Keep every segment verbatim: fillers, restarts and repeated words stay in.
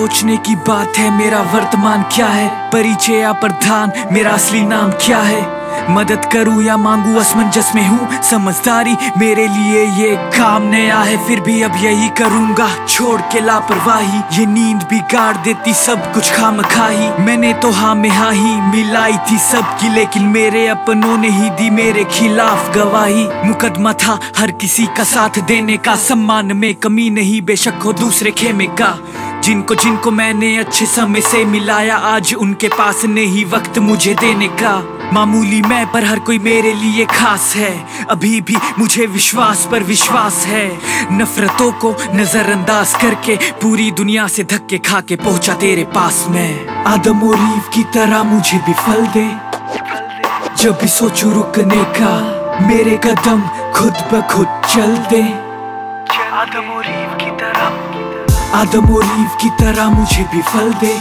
सोचने की बात है मेरा वर्तमान क्या है, परिचय या प्रधान मेरा असली नाम क्या है। मदद करूं या मांगू असमंजस में हूँ, समझदारी मेरे लिए ये काम नया है। फिर भी अब यही करूंगा छोड़ के लापरवाही, ये नींद बिगाड़ देती सब कुछ खामखाही। मैंने तो हाँ में हाँ ही मिलाई थी सबकी, लेकिन मेरे अपनों ने ही दी मेरे खिलाफ गवाही। मुकदमा था हर किसी का साथ देने का, सम्मान में कमी नहीं बेशक हो दूसरे खेमे का। जिनको जिनको मैंने अच्छे समय से मिलाया, आज उनके पास नहीं वक्त मुझे देने का। मामूली मैं पर हर कोई मेरे लिए खास है, अभी भी मुझे विश्वास पर विश्वास है। नफरतों को नजरअंदाज करके पूरी दुनिया से धक्के खा के पहुंचा तेरे पास मैं। आदम और ईव की तरह मुझे भी फल दे, जब भी सोचूं रुकने का मेरे कदम खुद ब खुद चल दे। आदम और ईव की तरह आदम और ईव की तरह मुझे भी फल दे,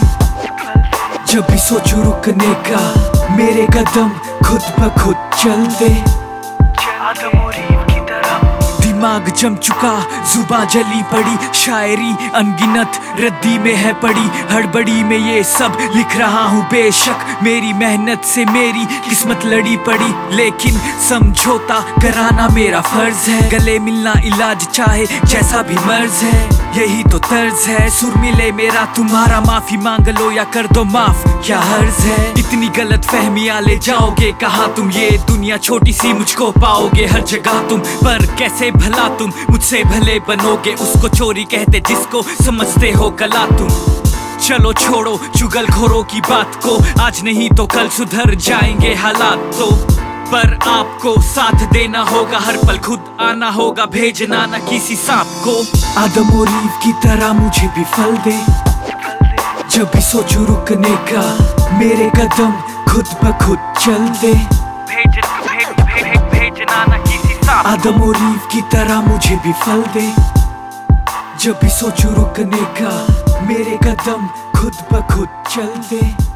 जब भी सोचूं रुकने का मेरे कदम खुद ब खुद चल दे। आदम और ईव की तरह दिमाग जम चुका, जुबां जली पड़ी, शायरी अनगिनत रद्दी में है पड़ी। हड़बड़ी में ये सब लिख रहा हूँ, बेशक मेरी मेहनत से मेरी किस्मत लड़ी पड़ी, लेकिन समझौता कराना मेरा फर्ज है। गले मिलना इलाज चाहे जैसा भी मर्ज है, यही तो तर्ज है। सुर मिले मेरा तुम्हारा, माफी मांग लो या कर दो माफ, क्या हर्ज है। इतनी गलत फहमियां ले जाओगे कहाँ तुम, ये दुनिया छोटी सी मुझको पाओगे हर जगह तुम। पर कैसे भला तुम मुझसे भले बनोगे, उसको चोरी कहते जिसको समझते हो गला तुम। चलो छोड़ो चुगलखोरों की बात को, आज नहीं तो कल सुधर जाएंगे हालात तो। पर आपको साथ देना होगा, हर पल खुद आना होगा, भेजना न किसी सांप को। आदम और ईव की तरह मुझे भी फल दे, जब भी सोचूं रुकने का मेरे कदम खुद ब खुद चल दे। भेज, भेज, भेज, भेजना न किसी सांप। आदम और ईव की तरह मुझे भी फल दे, जब भी सोचूं रुकने का मेरे कदम खुद ब खुद चल दे।